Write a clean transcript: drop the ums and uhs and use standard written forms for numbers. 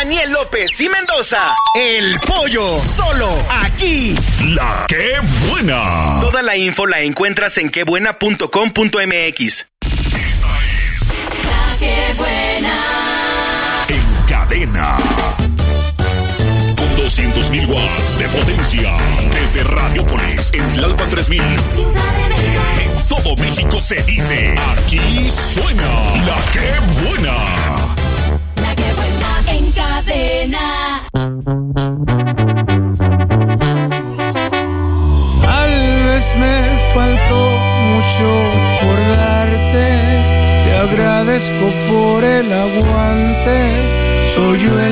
Daniel López y Mendoza. El Pollo, solo aquí. La Qué Buena. Toda la info la encuentras en quebuena.com.mx. Esta es La Qué Buena. En Cadena. Con 200.000 watts de potencia. Desde Radiopolis, en Tlalpan 3000. En todo México se dice, aquí suena La Qué Buena. La Qué Buena en Cadena. Tal vez me faltó mucho por darte. Te agradezco por el aguante. Soy yo el